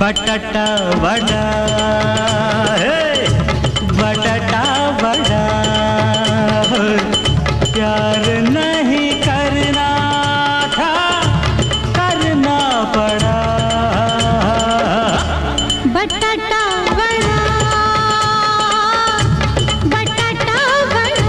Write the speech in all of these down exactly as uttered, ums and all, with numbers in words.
बटाटा वड़ा, बटाटा वड़ा, प्यार नहीं करना था, करना पड़ा। बटाटा वड़ा, बटाटा वड़ा।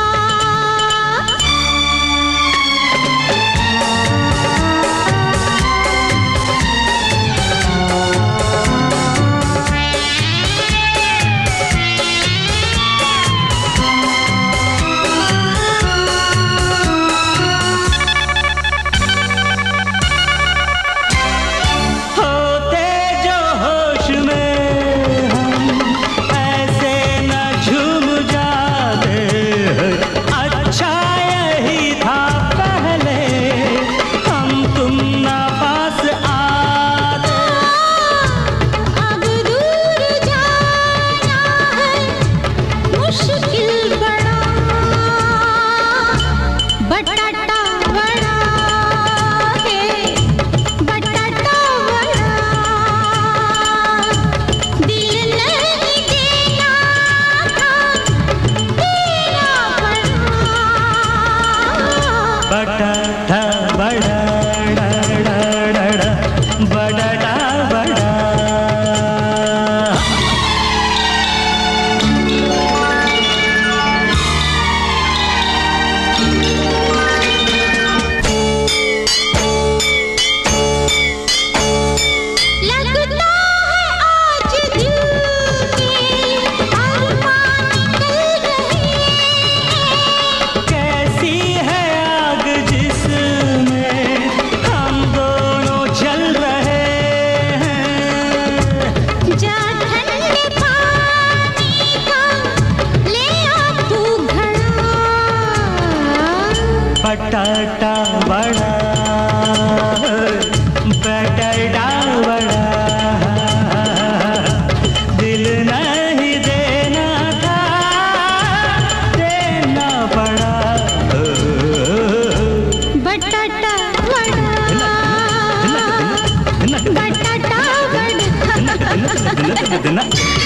बटाटा बड़ा, बटाटा बड़ा। बटाटा बड़ा, बटाटा बड़ा, दिल नहीं देना था, देना पड़ा। बटाटा बड़ा, बटाटा बड़ा।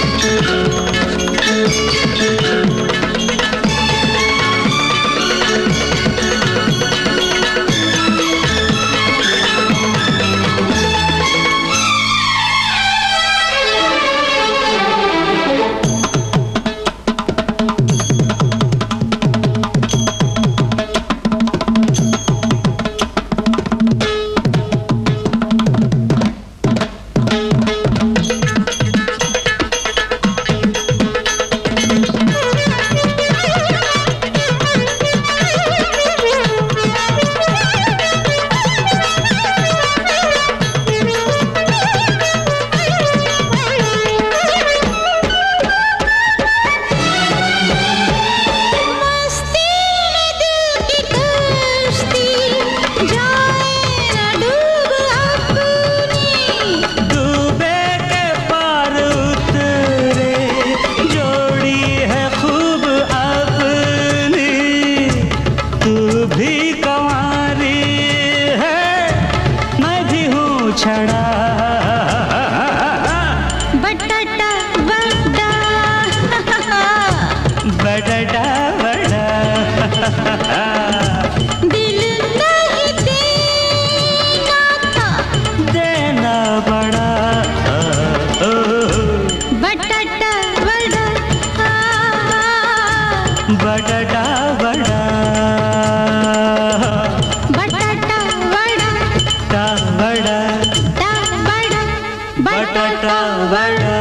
छड़ा बटाटा वड़ा, बटाटा वड़ा, दिल नहीं देना था, देना पड़ा। बटाटा वड़ा, बटाटा वड़ा, बटाटा वड़ा, टा वड़ा, टा वड़ा, बटाटा वड़ा।